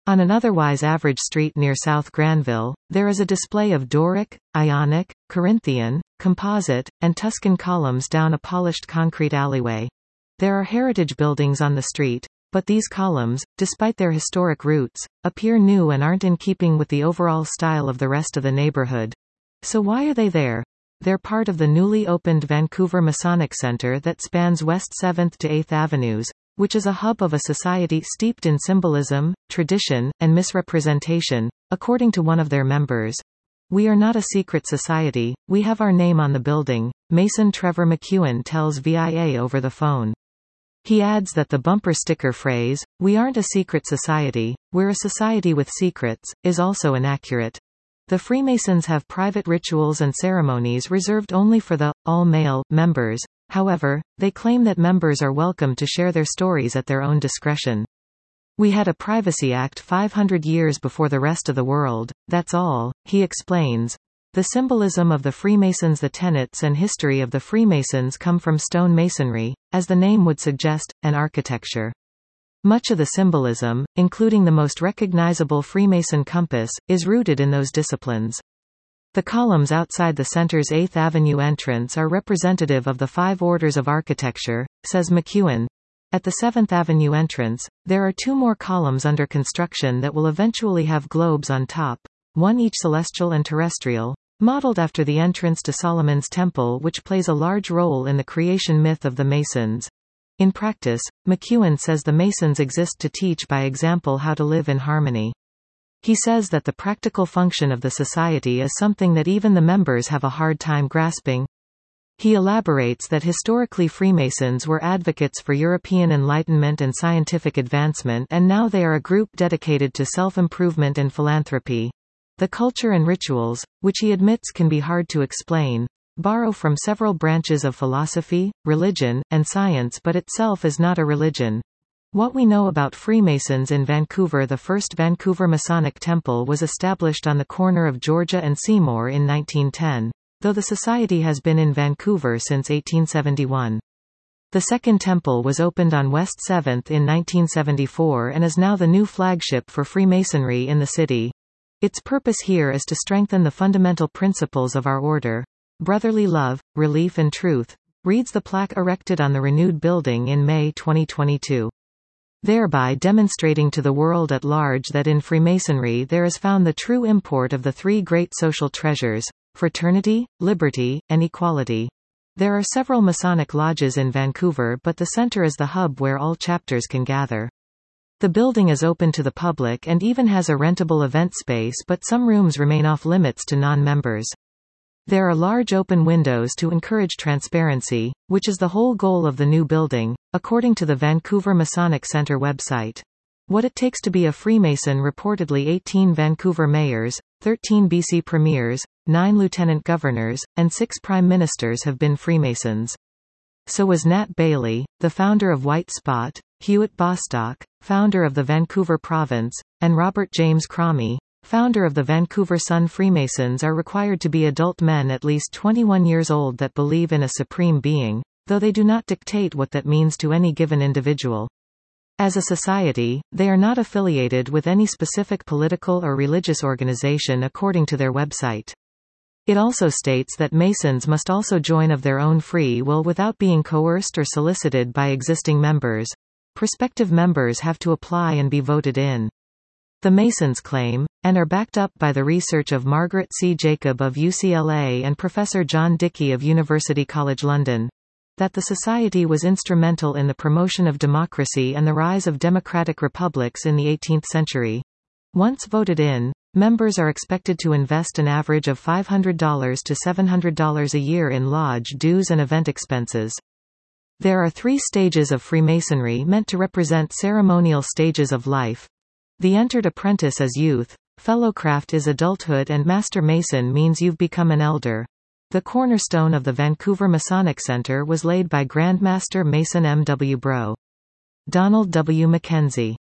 On an otherwise average street near South Granville, there is a display of Doric, Ionic, Corinthian, Composite, and Tuscan columns down a polished concrete alleyway. There are heritage buildings on the street, but these columns, despite their historic roots, appear new and aren't in keeping with the overall style of the rest of the neighborhood. So why are they there? They're part of the newly opened Vancouver Masonic Centre that spans West 7th to 8th Avenues, which is a hub of a society steeped in symbolism, tradition, and misrepresentation. According to one of their members, "We are not a secret society, we have our name on the building," Mason Trevor McEwen tells VIA over the phone. He adds that the bumper sticker phrase, "We aren't a secret society, we're a society with secrets," is also inaccurate. The Freemasons have private rituals and ceremonies reserved only for the all-male members. However, they claim that members are welcome to share their stories at their own discretion. "We had a Privacy Act 500 years before the rest of the world, that's all," he explains. The symbolism of the Freemasons, the tenets and history of the Freemasons come from stone masonry, as the name would suggest, and architecture. Much of the symbolism, including the most recognizable Freemason compass, is rooted in those disciplines. The columns outside the center's 8th Avenue entrance are representative of the 5 orders of architecture, says McEwen. At the 7th Avenue entrance, there are 2 more columns under construction that will eventually have globes on top, one each celestial and terrestrial, modeled after the entrance to Solomon's Temple, which plays a large role in the creation myth of the Masons. In practice, McEwen says the Masons exist to teach by example how to live in harmony. He says that the practical function of the society is something that even the members have a hard time grasping. He elaborates that historically Freemasons were advocates for European Enlightenment and scientific advancement, and now they are a group dedicated to self-improvement and philanthropy. The culture and rituals, which he admits can be hard to explain, borrow from several branches of philosophy, religion, and science, but itself is not a religion. What we know about Freemasons in Vancouver: the first Vancouver Masonic Temple was established on the corner of Georgia and Seymour in 1910, though the society has been in Vancouver since 1871. The second temple was opened on West 7th in 1974 and is now the new flagship for Freemasonry in the city. Its purpose here is to strengthen the fundamental principles of our order. "Brotherly love, relief and truth," reads the plaque erected on the renewed building in May 2022. Thereby demonstrating to the world at large that in Freemasonry there is found the true import of the 3 great social treasures: fraternity, liberty, and equality. There are several Masonic lodges in Vancouver, but the center is the hub where all chapters can gather. The building is open to the public and even has a rentable event space, but some rooms remain off limits to non-members. There are large open windows to encourage transparency, which is the whole goal of the new building, according to the Vancouver Masonic Centre website. What it takes to be a Freemason: reportedly 18 Vancouver mayors, 13 BC premiers, 9 lieutenant governors, and 6 prime ministers have been Freemasons. So was Nat Bailey, the founder of White Spot, Hewitt Bostock, founder of the Vancouver Province, and Robert James Cromie, founder of the Vancouver Sun. Freemasons are required to be adult men at least 21 years old that believe in a supreme being, though they do not dictate what that means to any given individual. As a society, they are not affiliated with any specific political or religious organization according to their website. It also states that Masons must also join of their own free will without being coerced or solicited by existing members. Prospective members have to apply and be voted in. The Masons claim, and are backed up by the research of Margaret C. Jacob of UCLA and Professor John Dickey of University College London, that the society was instrumental in the promotion of democracy and the rise of democratic republics in the 18th century. Once voted in, members are expected to invest an average of $500 to $700 a year in lodge dues and event expenses. There are 3 stages of Freemasonry meant to represent ceremonial stages of life. The entered apprentice is youth, fellowcraft is adulthood, and Master Mason means you've become an elder. The cornerstone of the Vancouver Masonic Centre was laid by Grandmaster Mason M. W. Bro. Donald W. Mackenzie.